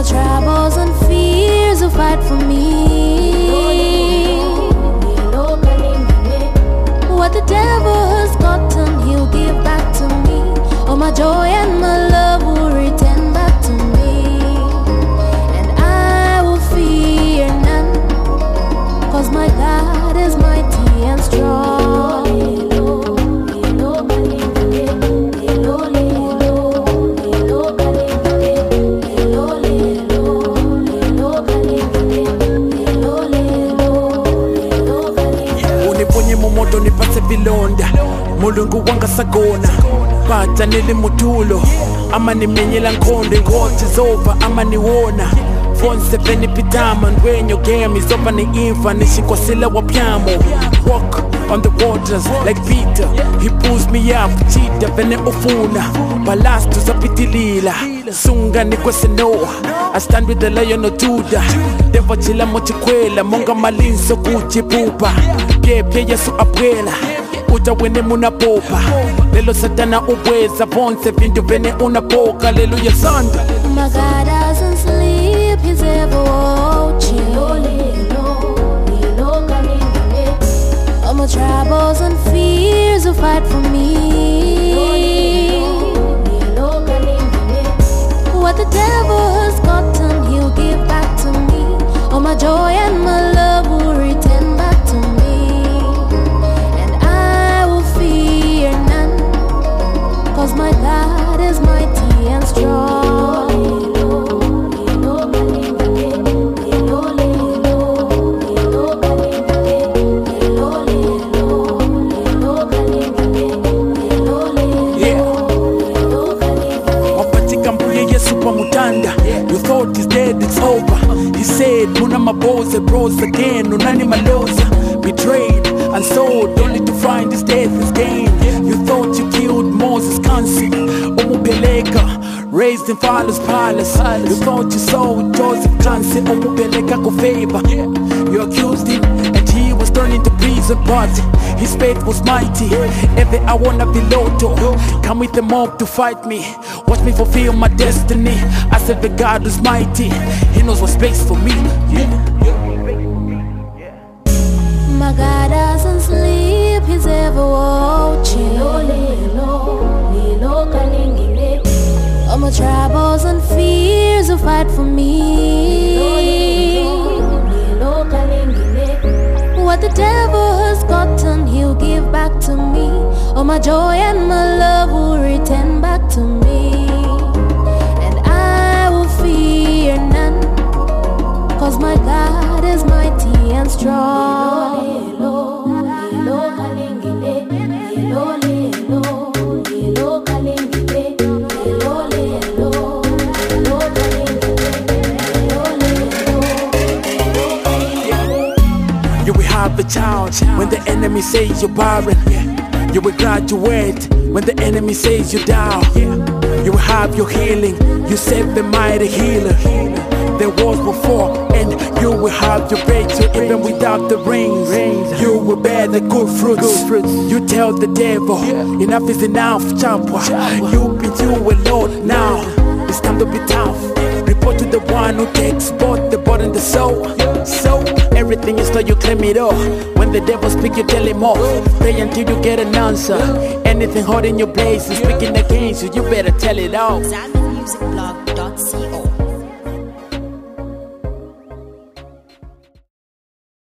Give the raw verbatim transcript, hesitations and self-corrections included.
troubles and fears will fight for me. What the devil has gotten, he'll give back to me. All my joy and my love will return back to me. And I will fear none, cause my God is mighty and strong. Moto nipase vilonda, mulungu wanga sagona. Pata nili mutulo, ama nimenyela nkondo. God is over, ama niwona. Phone seven pitama, when your game is over ni infa. Nishikwasila wapyamo. Walk on the waters like Peter, he pulls me up. Chita vene ofuna, balastu zapitilila. Sunga nikwese Noah, I stand with the lion of Judah. Devo chila mochikwela, monga malinso kuchipupa. Kepye Yesu abuela, uta wene munapopa. Lelo satana ubweza, vonse vindu vene unapoka. Hallelujah Sunday. My God doesn't sleep, he's ever watching. All my troubles and fears will fight for me. What the devil has gotten, he'll give back to me. All my joy and my love will return back to me. And I will fear none, cause my God is mighty and strong. You thought he's dead, it's over. He said, Muna maboze, rose again. Unani maloza, betrayed and sold, only to find his death is gain. You thought you killed Moses, Kansi, Umubeleka, raised in Pharaoh's palace. You thought you sold Joseph, Kansi, Umubeleka ko favor. You accused him, and he was thrown into prison, but his faith was mighty. Every I wanna be Lotto, come with the mob to fight me. Watch me fulfill my destiny. I said the God is mighty, he knows what's best for me. Yeah. My God doesn't sleep, he's ever watching. All my troubles and fears will fight for me. What the devil has gotten, he'll give back to me. All my joy and my love will return back to me. And I will fear none, cause my God is mighty and strong. You will have a child when the enemy says you're barren. You will graduate when the enemy says you're down. You will have your healing, you serve the mighty healer. There was before, and you will have your breakthrough even without the rains. You will bear the good fruits. You tell the devil, enough is enough, Champwa. You've been through a lot now, it's time to be tough. Report to the one who takes both the body and the soul. So everything is like you claim it all. When the devil speak, you tell him off. Pray until you get an answer. Anything hot in your place is speaking against you, you better tell it all. Zambian Music Blog dot co